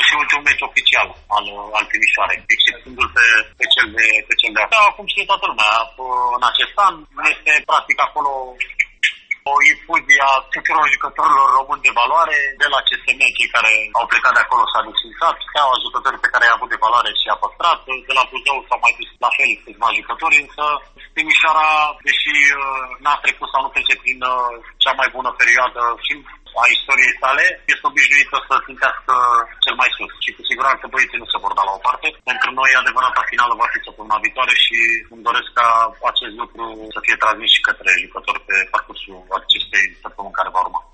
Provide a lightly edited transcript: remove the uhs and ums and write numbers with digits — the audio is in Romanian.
și ultimul meci oficial al Timișoarei, exceptându-l pe cel de acum. Acum știe toată lumea, în acest an este practic acolo o infuzie a tuturor jucătorilor români de valoare, de la CSM, cei care au plecat de acolo s-a desfințat, Steaua, jucători pe care i-a avut de valoare și i-a păstrat, de la Buzău s-au mai dus la fel câțiva jucători, însă Timișoara, deși n-a trecut sau nu trece prin cea mai bună perioadă și a istoriei sale, este obișnuită să simtească cel mai sus. Și cu siguranță băieții nu se vor da la o parte. Pentru noi adevărata finală va fi săptămâna viitoare și îmi doresc ca acest lucru să fie transmis și către jucători pe parcursul acestei săptămâni care va urma.